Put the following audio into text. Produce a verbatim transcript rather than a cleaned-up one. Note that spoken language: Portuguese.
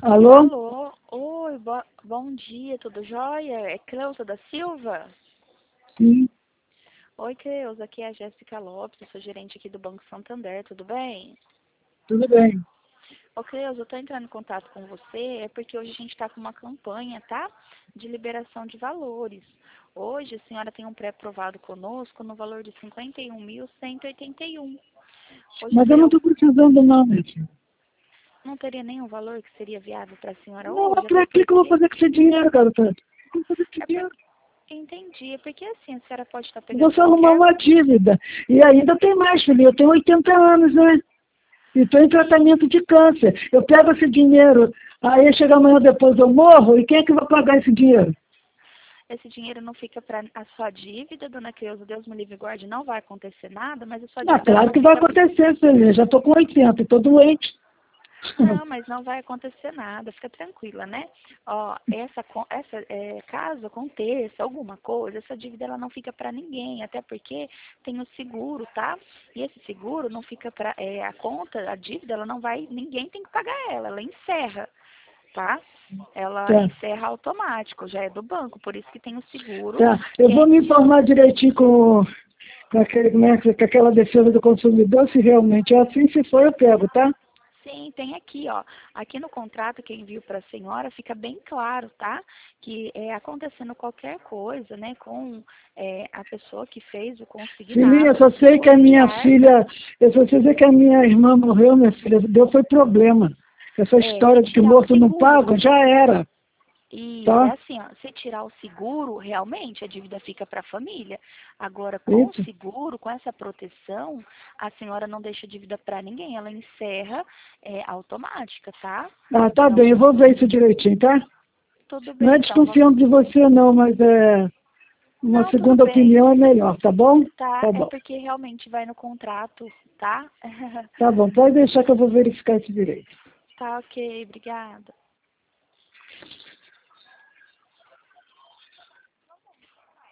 Alô? Alô, oi, bo- bom dia, tudo jóia? É Cleusa da Silva? Sim, Oi, Cleusa, aqui é a Jéssica Lopes, eu sou gerente aqui do Banco Santander, tudo bem? tudo bem. Ô, Cleusa, eu tô entrando em contato com você, é porque hoje a gente está com uma campanha, tá? De liberação de valores. Hoje a senhora tem um pré-aprovado conosco no valor de cinquenta e um mil cento e oitenta e um. Hoje Mas eu não seria, estou precisando não, minha filha. não teria nenhum valor que seria viável para a senhora Não, hoje, até para que que eu vou porque... fazer com esse dinheiro, garota? O que eu vou fazer com esse É dinheiro? porque, entendi, é porque assim, a senhora pode estar pegando Você arrumar qualquer... uma dívida. E ainda tem mais, filha. Eu tenho oitenta anos, né? E estou em Sim. tratamento de câncer. Eu pego esse dinheiro, aí chega amanhã depois eu morro, e quem é que vai pagar esse dinheiro? Esse dinheiro não fica para a sua dívida, dona Cleusa, Deus me livre e guarde, não vai acontecer nada, mas a sua Ah, dívida ela claro não que vai fica... acontecer, filha. Já estou com oitenta, estou doente. Não, mas não vai acontecer nada, fica tranquila, né? Ó, essa, co- essa é, caso aconteça alguma coisa, essa dívida ela não fica para ninguém, até porque tem o seguro, tá? E esse seguro não fica para a conta, a dívida, ela não vai, ninguém tem que pagar ela, ela encerra, tá? Ela Tá, encerra automático, já é do banco, por isso que tem o seguro, tá. Eu que vou é... me informar direitinho com, com, aquele, como é que- com aquela defesa do consumidor, se realmente é assim, se for eu pego, tá? Sim, tem aqui, ó. Aqui no contrato que eu envio para a senhora fica bem claro, tá? Que é, acontecendo qualquer coisa, né, com é, a pessoa que fez o Filhinha, eu consignado, só o sei que seguro a ele minha arca. filha, eu só sei que a minha irmã morreu, minha filha, deu foi problema. Essa É, se história de que tirar o morto não seguro, paga, já era, isso, é tá? assim, ó, se tirar o seguro, realmente a dívida fica para a família. Agora, com o Isso. seguro, com essa proteção, a senhora não deixa dívida para ninguém, ela encerra é, automática, tá? Ah, tá bem, eu Então, vou ver isso direitinho, tá? tudo Não bem, é então. Não, desconfiando de você não, mas é uma não, tudo segunda bem. opinião é melhor, tá bom? Tá, Tá é bom. porque realmente vai no contrato, tá? Tá bom, pode deixar que eu vou verificar isso direito. Tá, ok, obrigada.